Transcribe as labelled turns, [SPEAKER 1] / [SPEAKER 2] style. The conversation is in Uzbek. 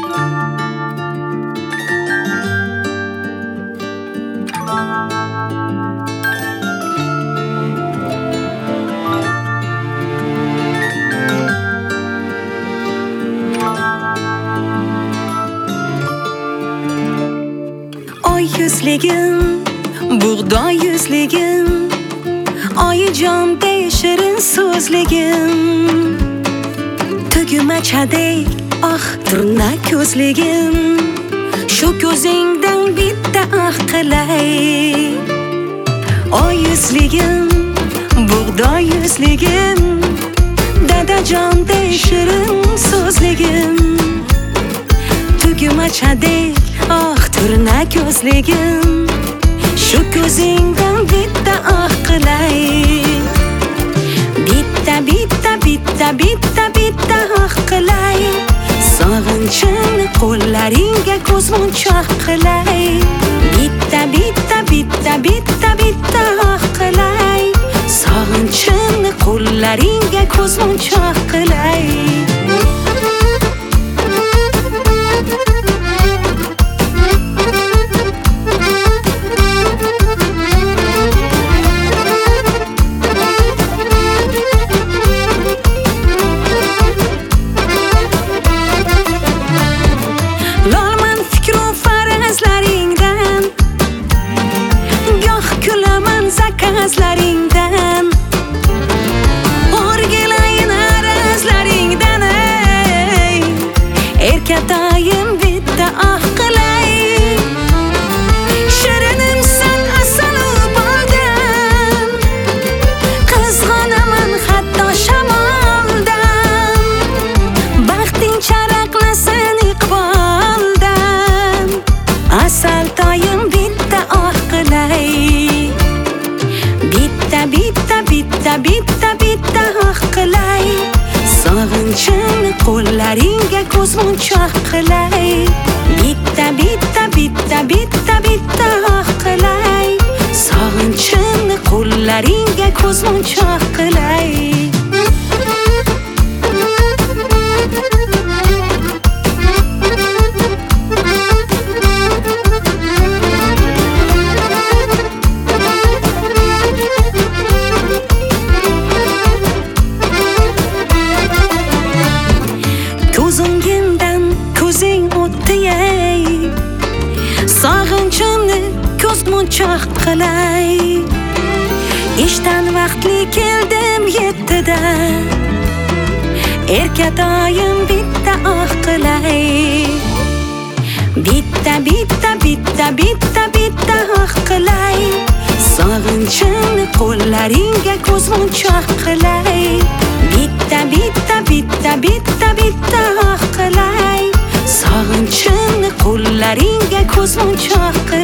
[SPEAKER 1] Oy yüzligim, buğday yüzligim, oyijon shirin so'zligim, tugumachaday ah turna ko'zligim, shu ko'zingdan bitta ah qilay. Oy yüzligim, buğday yüzligim, dadajonday shirin so'zligim, tugumachaday ah turna ko'zligim, shu ko'zingdan bitta ah qilay. Bitta bitta bitta bitta bitta ah qilay, sog'inchimni qo'llaringga ko'zmunchoq qilay. Bitta bitta bitta bitta bitta ah qilay, sog'inchimni qo'llaringga ko'zmunchoq qilay. Lolman fikru farazlaringdan, goh kulaman zakazlaringdan, o'rgilayin arazlaringdan, ey erkatoyim bitta ah qilay. Shirinimsan asalu boldan, qizg'onaman hatto shamoldan, baxting charaqlasin iqboldan, asal toyim bitta ah qilay. Bitta bitta bitta bitta bitta ah qilay, sog'inchimni qo'llaringga ko'zmunchoq qilay. Bitta bitta bitta bitta bitta ah qilay, sog'inchimni qo'llaringga ko'zmunchoq qilay. Ko'zingdan ko'zing o'tdi ey, sog'inchimni ko'zmunchoq qilay. Ishdan vaqtli keldim yettida, erkatoyim bitta ah qilay. Bitta bitta bitta bitta bitta ah qilay, sog'inchimni qo'llaringga ko'zmunchoq qilay. Bitta bitta bitta bitta bitta ah qilay, sog'inchimni qo'llaringga ko'zmunchoq qilay.